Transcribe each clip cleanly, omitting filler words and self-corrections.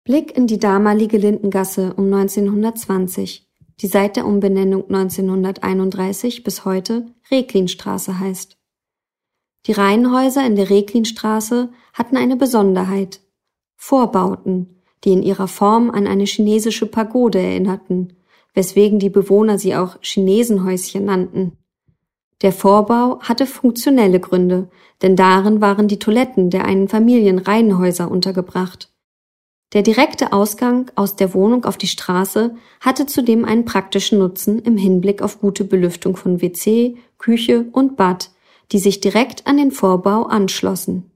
Blick in die damalige Lindengasse um 1920, die seit der Umbenennung 1931 bis heute Reclinstraße heißt. Die Reihenhäuser in der Reclinstraße hatten eine Besonderheit: Vorbauten, die in ihrer Form an eine chinesische Pagode erinnerten, weswegen die Bewohner sie auch Chinesenhäuschen nannten. Der Vorbau hatte funktionelle Gründe, denn darin waren die Toiletten der Einfamilienreihenhäuser untergebracht. Der direkte Ausgang aus der Wohnung auf die Straße hatte zudem einen praktischen Nutzen im Hinblick auf gute Belüftung von WC, Küche und Bad, die sich direkt an den Vorbau anschlossen.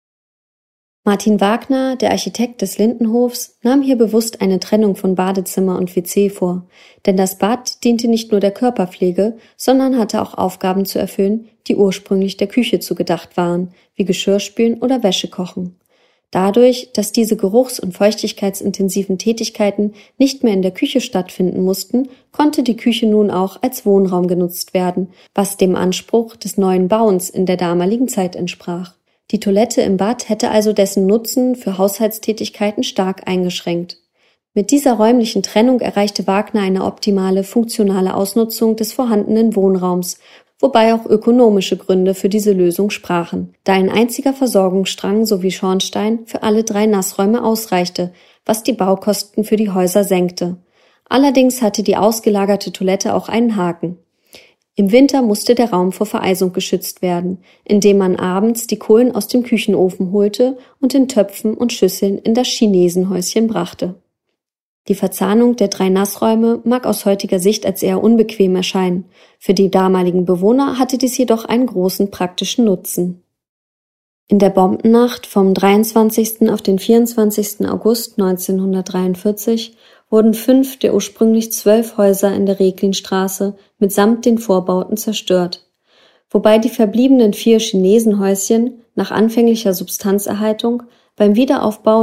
Martin Wagner, der Architekt des Lindenhofs, nahm hier bewusst eine Trennung von Badezimmer und WC vor, denn das Bad diente nicht nur der Körperpflege, sondern hatte auch Aufgaben zu erfüllen, die ursprünglich der Küche zugedacht waren, wie Geschirrspülen oder Wäsche kochen. Dadurch, dass diese geruchs- und feuchtigkeitsintensiven Tätigkeiten nicht mehr in der Küche stattfinden mussten, konnte die Küche nun auch als Wohnraum genutzt werden, was dem Anspruch des neuen Bauens in der damaligen Zeit entsprach. Die Toilette im Bad hätte also dessen Nutzen für Haushaltstätigkeiten stark eingeschränkt. Mit dieser räumlichen Trennung erreichte Wagner eine optimale, funktionale Ausnutzung des vorhandenen Wohnraums, wobei auch ökonomische Gründe für diese Lösung sprachen, da ein einziger Versorgungsstrang sowie Schornstein für alle 3 Nassräume ausreichte, was die Baukosten für die Häuser senkte. Allerdings hatte die ausgelagerte Toilette auch einen Haken. Im Winter musste der Raum vor Vereisung geschützt werden, indem man abends die Kohlen aus dem Küchenofen holte und in Töpfen und Schüsseln in das Chinesenhäuschen brachte. Die Verzahnung der 3 Nassräume mag aus heutiger Sicht als eher unbequem erscheinen. Für die damaligen Bewohner hatte dies jedoch einen großen praktischen Nutzen. In der Bombennacht vom 23. auf den 24. August 1943 wurden 5 der ursprünglich 12 Häuser in der Reclinstraße mitsamt den Vorbauten zerstört, wobei die verbliebenen 4 Chinesenhäuschen nach anfänglicher Substanzerhaltung beim Wiederaufbau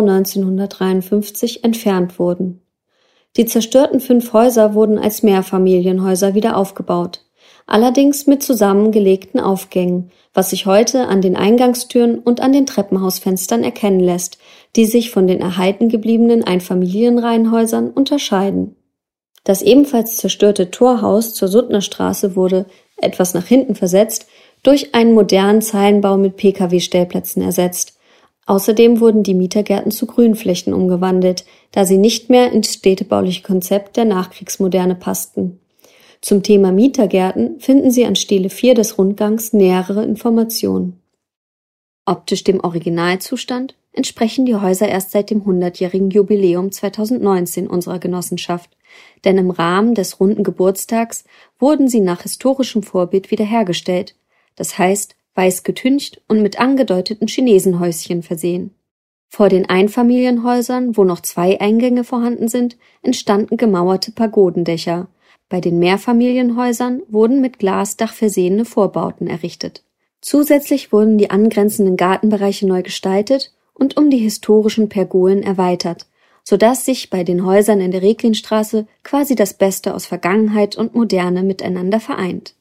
1953 entfernt wurden. Die zerstörten 5 Häuser wurden als Mehrfamilienhäuser wieder aufgebaut, allerdings mit zusammengelegten Aufgängen, was sich heute an den Eingangstüren und an den Treppenhausfenstern erkennen lässt, die sich von den erhalten gebliebenen Einfamilienreihenhäusern unterscheiden. Das ebenfalls zerstörte Torhaus zur Suttnerstraße wurde, etwas nach hinten versetzt, durch einen modernen Zeilenbau mit Pkw-Stellplätzen ersetzt. Außerdem wurden die Mietergärten zu Grünflächen umgewandelt, da sie nicht mehr ins städtebauliche Konzept der Nachkriegsmoderne passten. Zum Thema Mietergärten finden Sie an Stele 4 des Rundgangs nähere Informationen. Optisch dem Originalzustand entsprechen die Häuser erst seit dem 100-jährigen Jubiläum 2019 unserer Genossenschaft, denn im Rahmen des runden Geburtstags wurden sie nach historischem Vorbild wiederhergestellt, das heißt weiß getüncht und mit angedeuteten Chinesenhäuschen versehen. Vor den Einfamilienhäusern, wo noch 2 Eingänge vorhanden sind, entstanden gemauerte Pagodendächer. Bei den Mehrfamilienhäusern wurden mit Glasdach versehene Vorbauten errichtet. Zusätzlich wurden die angrenzenden Gartenbereiche neu gestaltet und um die historischen Pergolen erweitert, sodass sich bei den Häusern in der Reclinstraße quasi das Beste aus Vergangenheit und Moderne miteinander vereint.